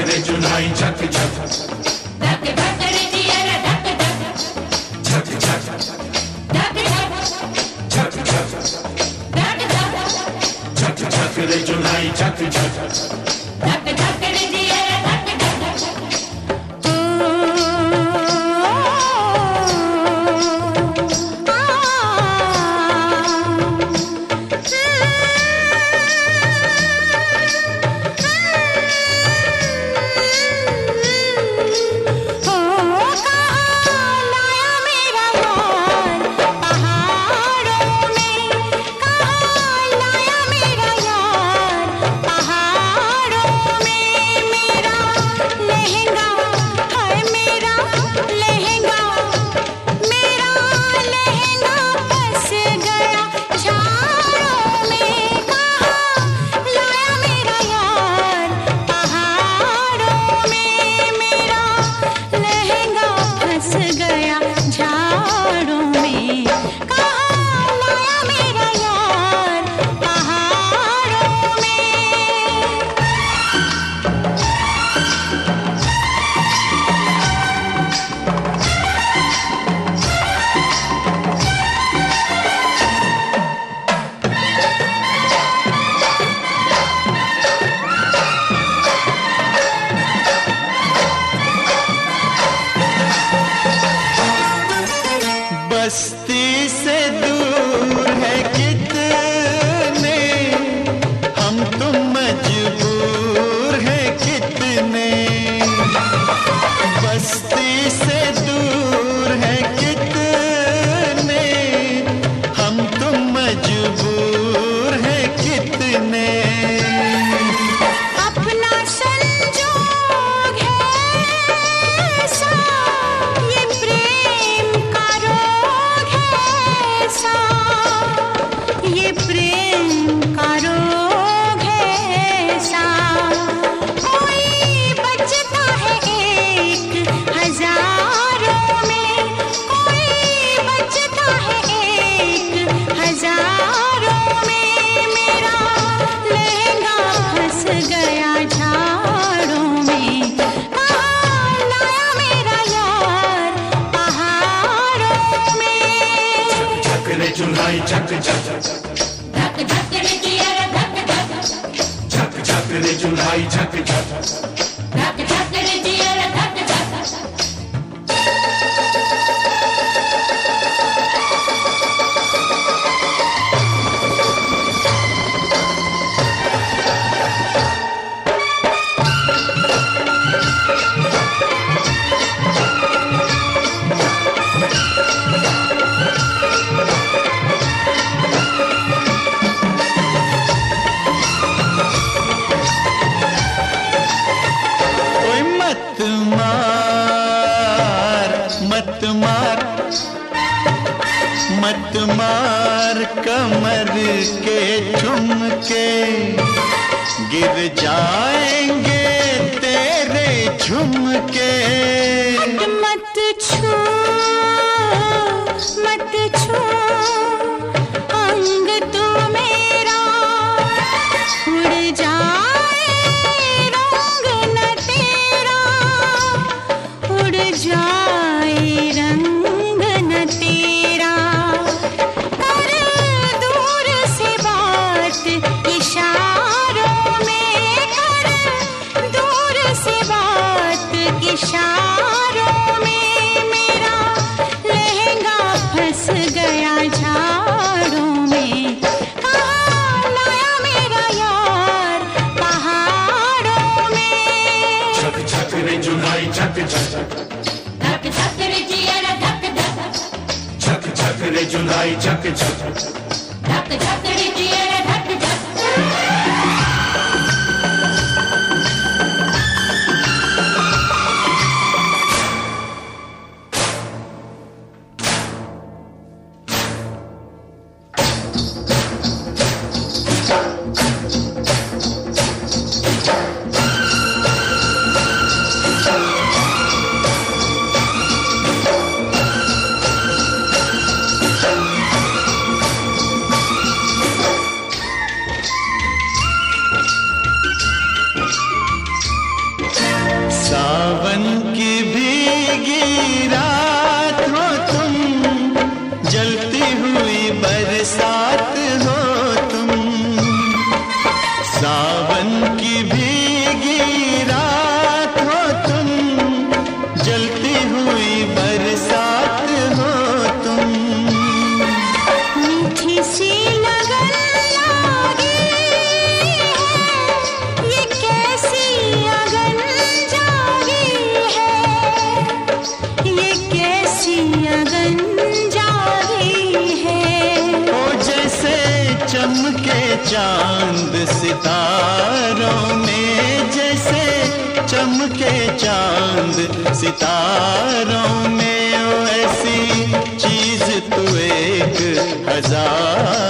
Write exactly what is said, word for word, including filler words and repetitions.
रे चुनाई झक झक धक धक रे जिया धक धक झक झक धक धक झक झक धक धक झक झक रे चुनाई झक झक धक धक रे जिया धक धक बस्ती से दूर है कितने हम तुम मजबूर है कितने बस्ती से दूर है कितने हम तुम मजबूर है कितने अपना संजोग है ऐसा ये प्रेम का रोग है ऐसा ये प्रेम का रोग है ऐसा कोई बचता है एक हजारों में कोई बचता है एक हजारों में मेरा लहंगा फंस गया झाड़ों में कहाँ लाया मेरा यार पहाड़ों में झक रे चुनाई झक झक धक धक रे जिया धक धक झक झक रे चुनाई झक झक धक धक रे जिया धक धक ओए मत मार मत मार मत मार कमर के झुमके गिर जाएंगे तेरे झुमके मत छू मत छू अंग तू मेरा उड़ जाए रंग न तेरा उड़ जाए रंग न तेरा कर दूर से बात इशारों में कर दूर से बात इशारों में मेरा लहंगा फंस गया झाड़ों में कहाँ लाया मेरा यार पहाड़ों में झक झक रे चुनाई झक झक धक धक रे जिया धक धक झक झक रे चुनाई झक झक धक धक रे जिया धक धक चांद सितारों में, जैसे चमके चांद सितारों में, ओ ऐसी चीज तू एक हजार